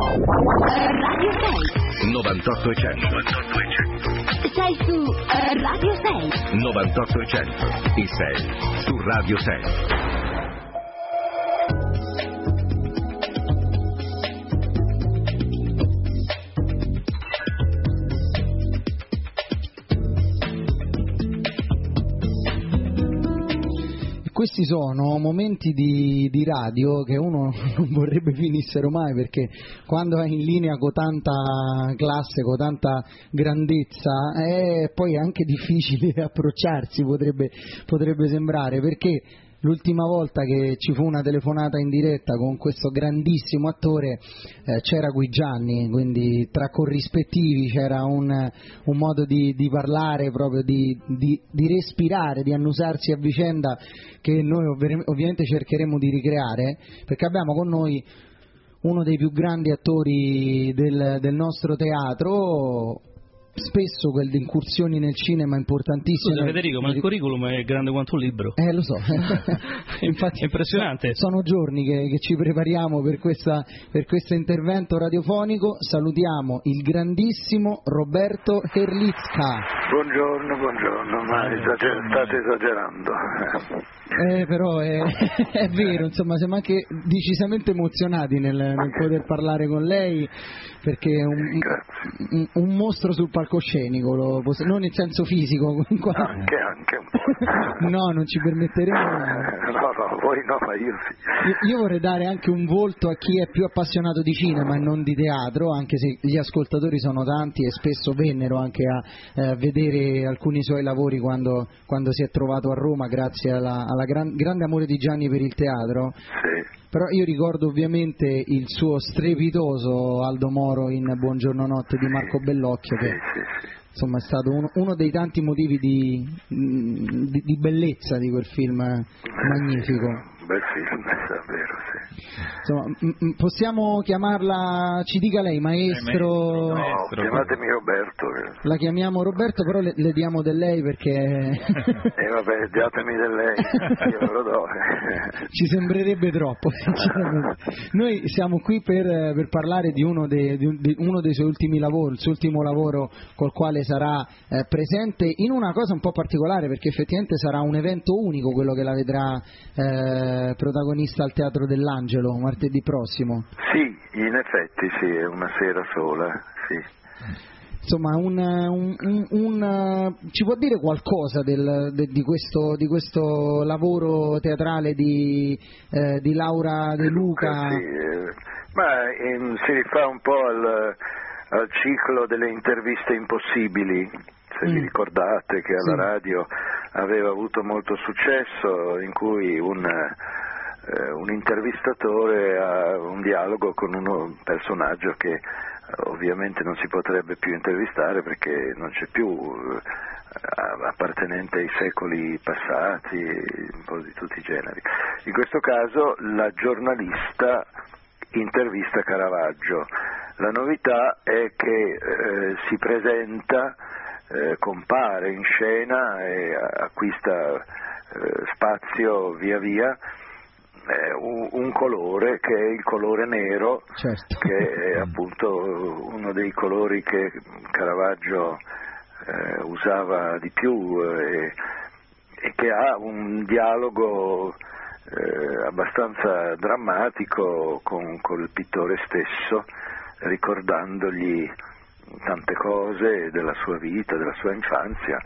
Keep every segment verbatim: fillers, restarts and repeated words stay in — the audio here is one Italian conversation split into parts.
Radio sei. novantotto e cento. Sei su eh, Radio sei. novantotto e cento. E sei su Radio sei. Questi sono momenti di, di radio che uno non vorrebbe finissero mai, perché quando è in linea con tanta classe, con tanta grandezza, è poi anche difficile approcciarsi, potrebbe, potrebbe sembrare, perché l'ultima volta che ci fu una telefonata in diretta con questo grandissimo attore eh, c'era Guigianni, quindi tra corrispettivi c'era un, un modo di, di parlare, proprio di, di, di respirare, di annusarsi a vicenda, che noi ov- ovviamente cercheremo di ricreare, perché abbiamo con noi uno dei più grandi attori del, del nostro teatro. Spesso quelle incursioni nel cinema importantissime. Scusa Federico, ma il curriculum è grande quanto un libro. Eh, lo so. Infatti, è impressionante. Sono giorni che, che ci prepariamo per, questa, per questo intervento radiofonico. Salutiamo il grandissimo Roberto Herlicka. Buongiorno, buongiorno, ma esager- state esagerando. Eh, però è, è vero, insomma, siamo anche decisamente emozionati nel, nel poter parlare con lei, perché è un, un, un mostro sul palcoscenico, lo, non in senso fisico. Anche, anche un po'. No, non ci permetteremo. No, no, voi no, ma io sì. Io, io vorrei dare anche un volto a chi è più appassionato di cinema e non di teatro, anche se gli ascoltatori sono tanti e spesso vennero anche a eh, vedere alcuni suoi lavori quando, quando si è trovato a Roma, grazie alla, alla gran, grande amore di Gianni per il teatro. Sì. Però io ricordo ovviamente il suo strepitoso Aldo Moro in Buongiorno Notte di Marco Bellocchio, che insomma è stato uno, uno dei tanti motivi di, di, di bellezza di quel film magnifico. Bel film, è vero, sì. Insomma, m- m- possiamo chiamarla, ci dica lei, maestro? No, maestro. chiamatemi Roberto. La chiamiamo Roberto, però le, le diamo del lei perché... E vabbè, datemi del lei, io ve lo do. Ci sembrerebbe troppo, sinceramente. Noi siamo qui per, per parlare di uno, de, di, di uno dei suoi ultimi lavori, il suo ultimo lavoro col quale sarà eh, presente in una cosa un po' particolare, perché effettivamente sarà un evento unico quello che la vedrà eh, protagonista al Teatro dell'Angelo martedì prossimo. Sì, in effetti sì, è una sera sola, sì. Insomma, un, un, un, un, ci può dire qualcosa del, de, di, questo, di questo lavoro teatrale di, eh, di Laura De Luca? Sì, eh, ma ehm, si rifà un po' al, al ciclo delle interviste impossibili, se mm. vi ricordate, che alla sì. radio aveva avuto molto successo, in cui un, eh, un intervistatore ha un dialogo con un personaggio che ovviamente non si potrebbe più intervistare perché non c'è più, eh, appartenente ai secoli passati, un po' di tutti i generi. In questo caso la giornalista intervista Caravaggio. La novità è che eh, si presenta, eh, compare in scena e acquista eh, spazio via via Un, un colore che è il colore nero, certo. che è appunto uno dei colori che Caravaggio eh, usava di più eh, e che ha un dialogo eh, abbastanza drammatico con, con il pittore stesso, ricordandogli tante cose della sua vita, della sua infanzia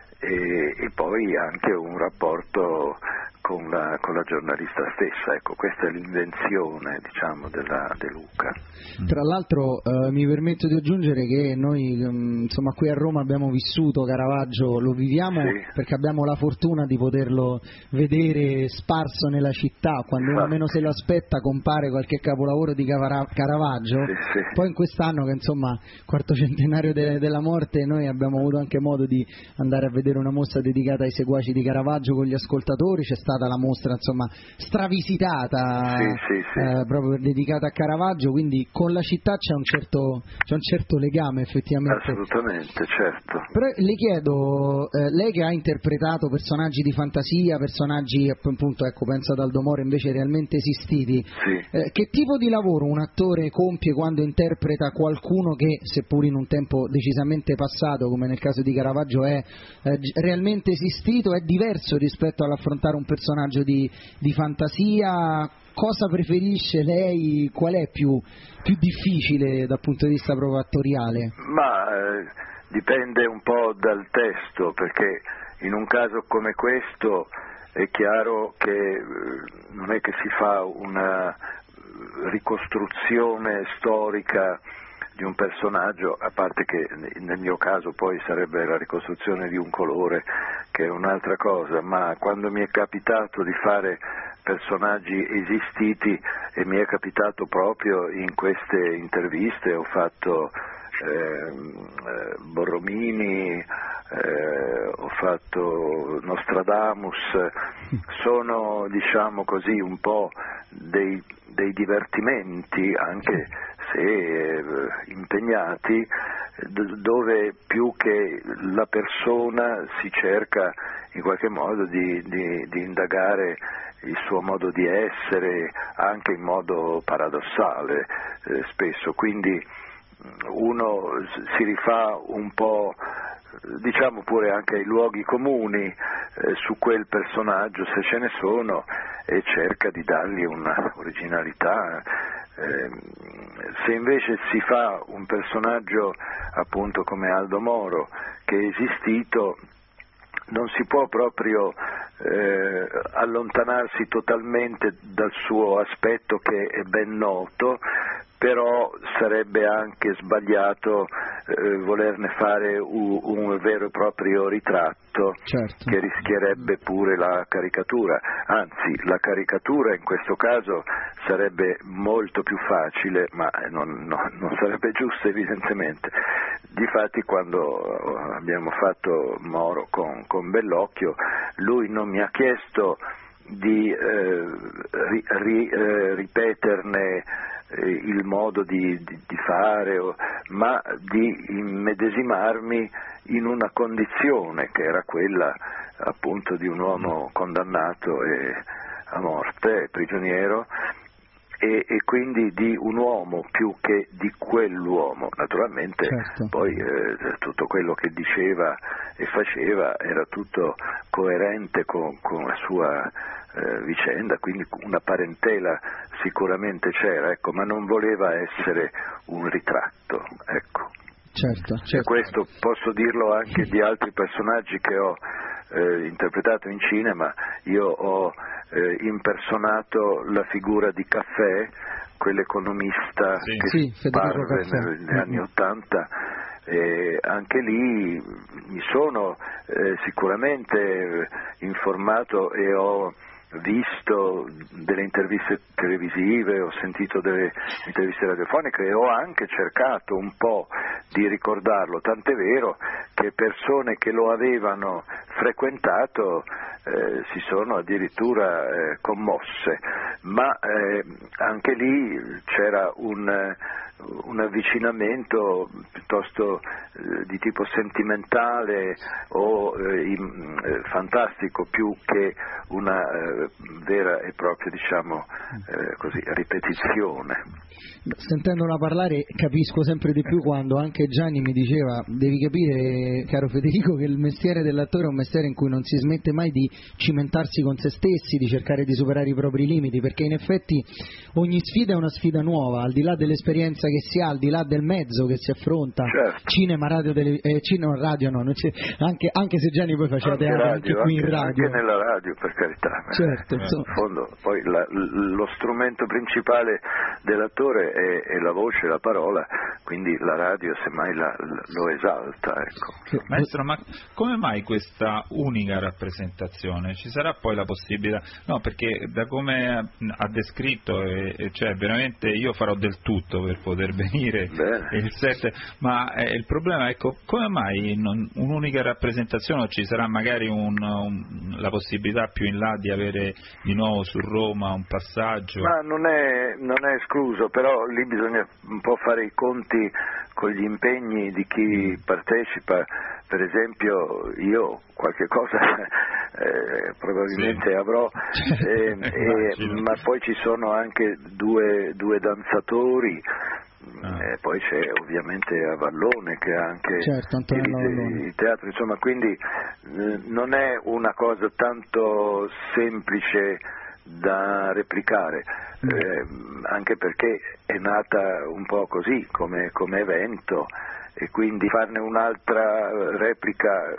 e, e poi anche un rapporto con la, con la giornalista stessa. Ecco, questa è l'invenzione, diciamo, della De Luca. Tra l'altro eh, mi permetto di aggiungere che noi um, insomma qui a Roma abbiamo vissuto Caravaggio, lo viviamo sì. perché abbiamo la fortuna di poterlo vedere sparso nella città, quando uno meno se lo aspetta compare qualche capolavoro di Caravaggio. Sì, sì. Poi in quest'anno, che insomma quarto centenario de- della morte, noi abbiamo avuto anche modo di andare a vedere una mostra dedicata ai seguaci di Caravaggio con gli ascoltatori. C'è stata stata la mostra insomma stravisitata, sì, sì, sì. Eh, proprio dedicata a Caravaggio, quindi con la città c'è un certo, c'è un certo legame effettivamente. Assolutamente, certo. Però le chiedo, eh, lei che ha interpretato personaggi di fantasia, personaggi appunto, ecco, penso ad Aldo Moro, invece realmente esistiti, Sì. eh, che tipo di lavoro un attore compie quando interpreta qualcuno che, seppur in un tempo decisamente passato, come nel caso di Caravaggio, è eh, realmente esistito, è diverso rispetto all'affrontare un personaggio di, di fantasia? Cosa preferisce lei? Qual è più, più difficile dal punto di vista proprio attoriale? Ma eh, dipende un po' dal testo, perché in un caso come questo è chiaro che eh, non è che si fa una ricostruzione storica di un personaggio, a parte che nel mio caso poi sarebbe la ricostruzione di un colore, che è un'altra cosa, ma quando mi è capitato di fare personaggi esistiti, e mi è capitato proprio in queste interviste, ho fatto eh, eh, Borromini, eh, ho fatto Nostradamus, sono diciamo così un po' dei, dei divertimenti, anche se eh, impegnati, dove più che la persona si cerca in qualche modo di, di, di indagare il suo modo di essere, anche in modo paradossale eh, spesso, quindi uno si rifà un po', diciamo pure anche ai luoghi comuni eh, su quel personaggio, se ce ne sono, e cerca di dargli una originalità. Eh, se invece si fa un personaggio appunto come Aldo Moro, che è esistito, non si può proprio eh, allontanarsi totalmente dal suo aspetto, che è ben noto, però sarebbe anche sbagliato eh, volerne fare un, un vero e proprio ritratto, certo, che rischierebbe pure la caricatura, anzi la caricatura in questo caso sarebbe molto più facile, ma non, non, non sarebbe giusto evidentemente. Difatti quando abbiamo fatto Moro con, con Bellocchio, lui non mi ha chiesto di eh, ri, ri, eh, ripeterne il modo di, di, di fare, ma di immedesimarmi in una condizione che era quella appunto di un uomo condannato e, a morte, prigioniero, e, e quindi di un uomo più che di quell'uomo. Naturalmente certo. Poi eh, tutto quello che diceva e faceva era tutto coerente con, con la sua eh, vicenda, quindi una parentela sicuramente c'era, ecco, ma non voleva essere un ritratto, ecco. Certo, certo. E questo posso dirlo anche di altri personaggi che ho eh, interpretato in cinema. Io ho eh, impersonato la figura di Caffè, quell'economista sì. che Sì, parve negli mm-hmm. anni Ottanta. E anche lì mi sono eh, sicuramente informato e ho visto delle interviste televisive, ho sentito delle interviste radiofoniche e ho anche cercato un po' di ricordarlo, tant'è vero che persone che lo avevano frequentato eh, si sono addirittura eh, commosse, ma eh, anche lì c'era un un avvicinamento piuttosto eh, di tipo sentimentale o eh, in, eh, fantastico, più che una eh, vera e propria, diciamo eh, così, ripetizione. Sentendola parlare capisco sempre di più quando anche Gianni mi diceva: devi capire, caro Federico, che il mestiere dell'attore è un mestiere in cui non si smette mai di cimentarsi con se stessi, di cercare di superare i propri limiti, perché in effetti ogni sfida è una sfida nuova, al di là dell'esperienza che si ha, al di là del mezzo che si affronta, certo. cinema, radio, tele, eh, cinema, radio no, non c'è, anche, anche se Gianni poi faceva anche teatro radio, anche qui anche, in radio, anche nella radio, per carità, certo, eh, in fondo poi la, lo strumento principale dell'attore è, è la voce, la parola, quindi la radio semmai la, lo esalta. Ecco. Maestro, ma come mai questa unica rappresentazione? Ci sarà poi la possibilità? No, perché da come ha descritto, eh, cioè veramente io farò del tutto per poter venire Bene. il sette, ma eh, il problema, ecco, come mai non, un'unica rappresentazione? Ci sarà magari un, un, la possibilità più in là di avere di nuovo su Roma un passaggio? Ma non è, non è escluso, però lì bisogna un po' fare i conti con gli impegni di chi partecipa. Per esempio io qualche cosa eh, probabilmente sì. avrò, eh, eh, ma poi ci sono anche due, due danzatori. Ah. E poi c'è ovviamente Avallone che ha anche certo, il, il, il teatro, insomma, quindi eh, non è una cosa tanto semplice da replicare, eh, anche perché è nata un po' così come, come evento, e quindi farne un'altra replica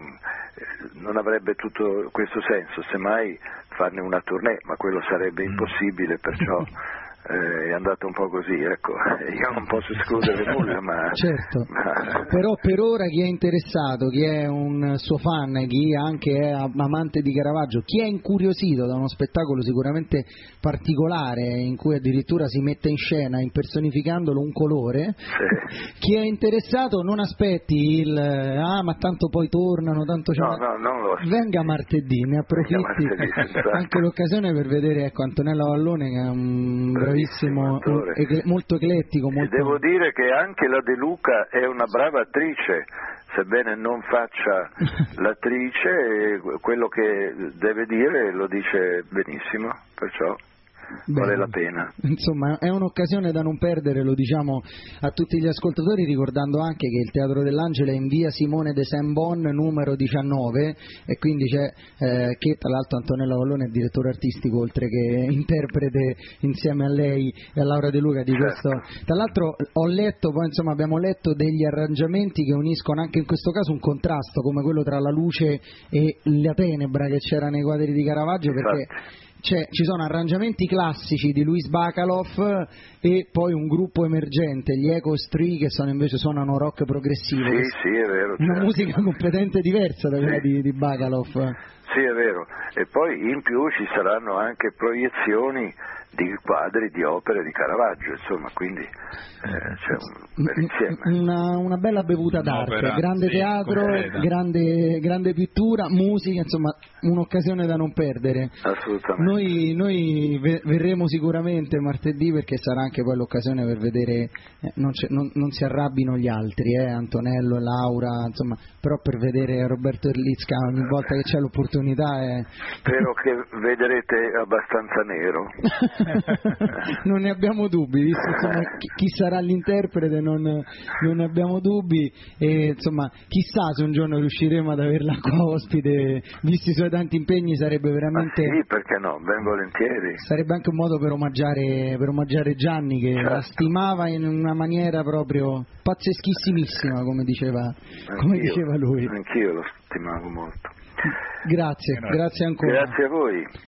non avrebbe tutto questo senso, semmai farne una tournée, ma quello sarebbe impossibile, perciò Eh, è andato un po' così, ecco. Io non posso escludere nulla, ma... Certo, ma... però per ora chi è interessato, chi è un suo fan, chi anche è amante di Caravaggio, chi è incuriosito da uno spettacolo sicuramente particolare, in cui addirittura si mette in scena impersonificandolo un colore, sì. Chi è interessato non aspetti il ah ma tanto poi tornano, tanto c'è no, una... no, non lo venga martedì, ne approfitti martedì, anche l'occasione per vedere, ecco, Antonello Avallone, che è un bravissimo, un, ecle, molto eclettico, molto... E devo dire che anche la De Luca è una brava attrice, sebbene non faccia l'attrice, quello che deve dire lo dice benissimo, perciò Beh, vale la pena. Insomma, è un'occasione da non perdere, lo diciamo a tutti gli ascoltatori, ricordando anche che il Teatro dell'Angelo è in via Simone de Saint-Bon numero diciannove, e quindi c'è eh, che tra l'altro Antonello Avallone è direttore artistico, oltre che interprete insieme a lei e a Laura De Luca di questo. Certo. Tra l'altro ho letto, poi insomma abbiamo letto degli arrangiamenti che uniscono anche in questo caso un contrasto come quello tra la luce e la tenebra che c'era nei quadri di Caravaggio, perché C'è, ci sono arrangiamenti classici di Luis Bacalov e poi un gruppo emergente, gli Echo Tree, che sono invece suonano rock progressivo. Sì, sì, è vero. Una certo. musica completamente diversa da quella sì. di, di Bacalov. Sì, è vero. E poi in più ci saranno anche proiezioni di quadri, di opere di Caravaggio, insomma, quindi eh, c'è un bel insieme. Una, una bella bevuta d'arte, Un'opera, grande sì, teatro, grande, grande pittura, musica, insomma un'occasione da non perdere. Assolutamente. Noi, noi verremo sicuramente martedì, perché sarà anche poi l'occasione per vedere, eh, non, non, non si arrabbino gli altri, eh, Antonello e Laura, insomma, però per vedere Roberto Erlitzka ogni volta che c'è l'opportunità è... Spero che vedrete abbastanza nero. Non ne abbiamo dubbi, visto insomma, chi, chi sarà l'interprete non, non ne abbiamo dubbi, e insomma chissà se un giorno riusciremo ad averla qua ospite, visti i suoi tanti impegni sarebbe veramente... Ma sì, perché no, ben volentieri. Sarebbe anche un modo per omaggiare, per omaggiare Gianni, che certo. la stimava in una maniera proprio pazzeschissimissima, come diceva, come diceva lui. Anch'io lo stimavo molto. Grazie, grazie, grazie ancora. Grazie a voi.